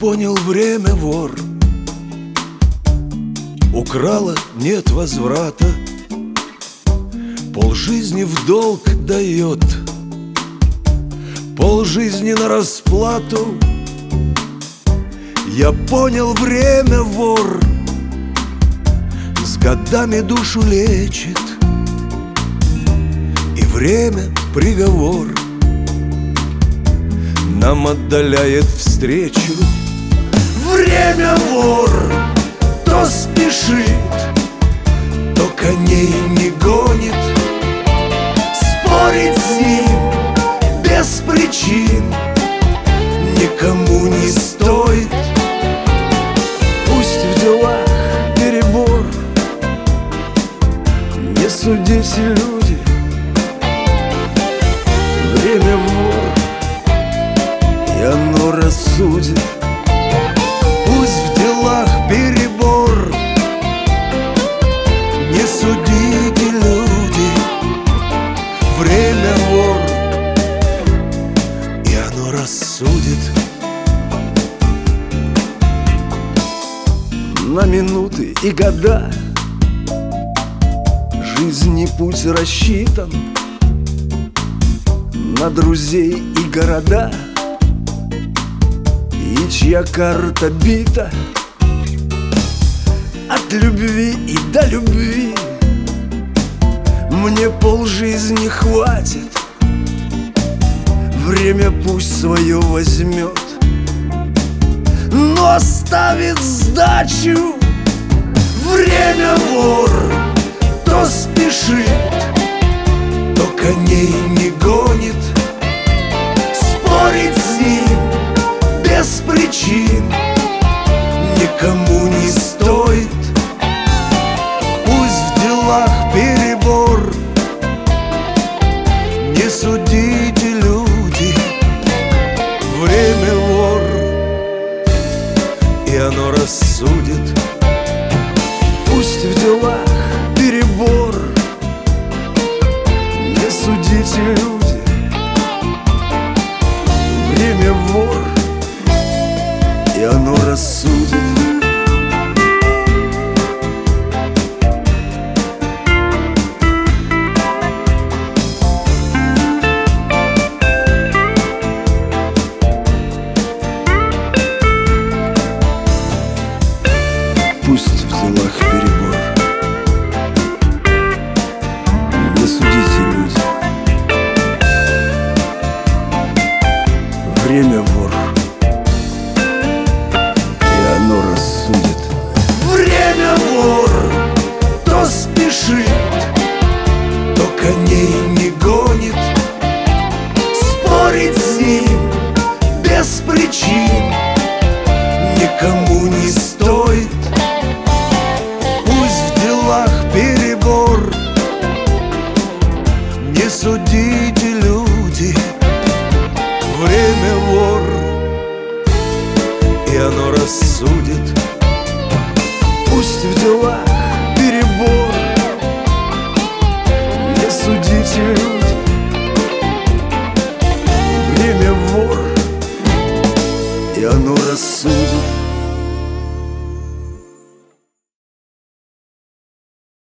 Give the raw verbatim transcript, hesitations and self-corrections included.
понял, время вор. Украла, нет возврата. Полжизни в долг дает, полжизни на расплату. Я понял, время вор. С годами душу лечит, и время приговор нам отдаляет встречу. Время вор, то спешит, то коней не гонит. Спорить с ним без причин никому не стоит. Пусть в делах перебор, не судите, люди. Время вор, и оно рассудит. Пусть в делах перебор, не судите, люди. Время вор, и оно рассудит. На минуты и года жизни путь рассчитан, на друзей и города, и чья карта бита. От любви и до любви мне полжизни хватит. Время пусть свое возьмет, но оставит сдачу. Время вор, то спешит, то коней не гонит. Спорить с ним без причин никому не стоит. Пусть в делах перебор, не судите, люди. Время вор, и оно рассудит. Пусть в делах перебор, не судите, люди. Время вор, и оно рассудит. Пусть в делах перебор, не судите, люди. Время вор, и оно рассудит. Время вор, то спешит, то коней не гонит. Спорить с ним без причин никому не стоит. Перебор, не судите, люди. Время вор, и оно рассудит. Пусть в делах перебор, не судите, люди. Время вор, и оно рассудит.